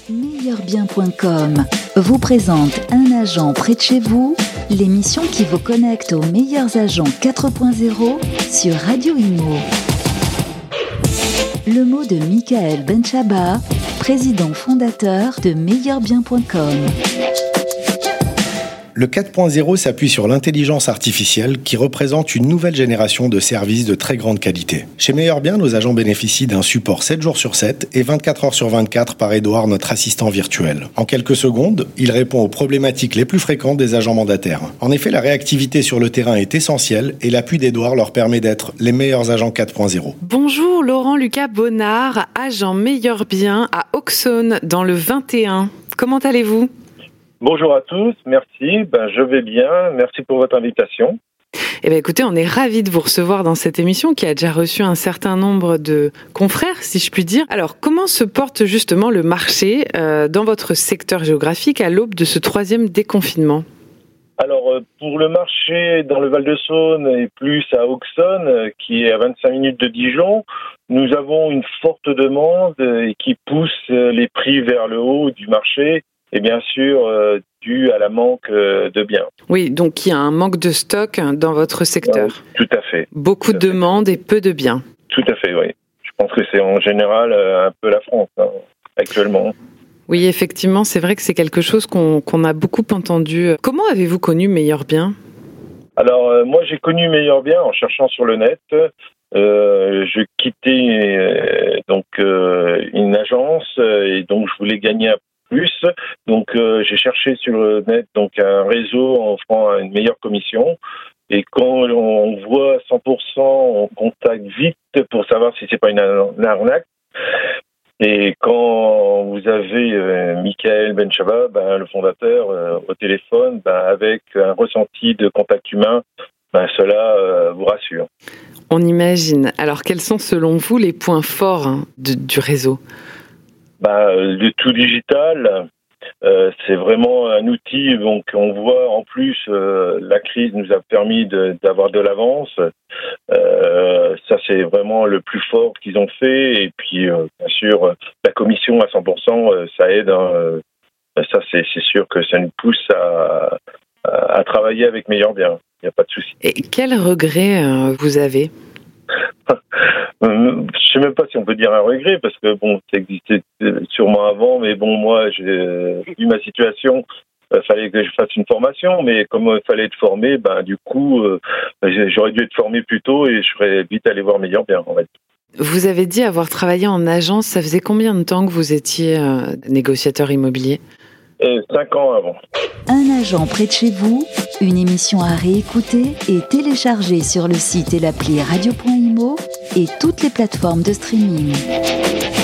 Meilleurbien.com vous présente Un agent près de chez vous, l'émission qui vous connecte aux meilleurs agents 4.0 sur Radio Imo. Le mot de Michael Benchaba, président fondateur de Meilleurbien.com. Le 4.0 s'appuie sur l'intelligence artificielle qui représente une nouvelle génération de services de très grande qualité. Chez Meilleurbien, nos agents bénéficient d'un support 7 jours sur 7 et 24 heures sur 24 par Edouard, notre assistant virtuel. En quelques secondes, il répond aux problématiques les plus fréquentes des agents mandataires. En effet, la réactivité sur le terrain est essentielle et l'appui d'Edouard leur permet d'être les meilleurs agents 4.0. Bonjour Laurent-Lucas Bonnard, agent Meilleurbien à Auxonne dans le 21. Comment allez-vous ? Bonjour à tous, merci, je vais bien, merci pour votre invitation. Écoutez, on est ravis de vous recevoir dans cette émission qui a déjà reçu un certain nombre de confrères, si je puis dire. Alors, comment se porte justement le marché dans votre secteur géographique à l'aube de ce 3e déconfinement ? Alors, pour le marché dans le Val-de-Saône et plus à Auxonne, qui est à 25 minutes de Dijon, nous avons une forte demande qui pousse les prix vers le haut du marché. Et bien sûr, dû à la manque de biens. Oui, donc il y a un manque de stock dans votre secteur. Tout à fait. Beaucoup de demandes et peu de biens. Tout à fait, oui. Je pense que c'est en général un peu la France, actuellement. Oui, effectivement, c'est vrai que c'est quelque chose qu'on a beaucoup entendu. Comment avez-vous connu Meilleurbien ? Alors, moi, j'ai connu Meilleurbien en cherchant sur le net. Je quittais une agence et donc je voulais gagner un plus, donc j'ai cherché sur le net un réseau en offrant une meilleure commission, et quand on voit 100%, on contacte vite pour savoir si c'est pas une arnaque. Et quand vous avez Michael Benchaba, le fondateur, au téléphone, avec un ressenti de contact humain, cela vous rassure. On imagine. Alors quels sont selon vous les points forts du réseau ? Le tout digital, c'est vraiment un outil. Donc, on voit en plus la crise nous a permis d'avoir de l'avance. Ça, c'est vraiment le plus fort qu'ils ont fait. Et puis, bien sûr, la commission à 100%, ça aide. Ça, c'est sûr que ça nous pousse à travailler avec Meilleurbien. Il n'y a pas de souci. Et quel regret vous avez ? Je ne sais même pas si on peut dire un regret, parce que ça existait sûrement avant, mais moi, j'ai vu ma situation. Il fallait que je fasse une formation, mais comme il fallait être formé, du coup, j'aurais dû être formé plus tôt et je serais vite allé voir Meilleurbien, en fait. Vous avez dit avoir travaillé en agence. Ça faisait combien de temps que vous étiez négociateur immobilier ? 5 ans avant. Un agent près de chez vous, une émission à réécouter et télécharger sur le site et l'appli radio.imo et toutes les plateformes de streaming.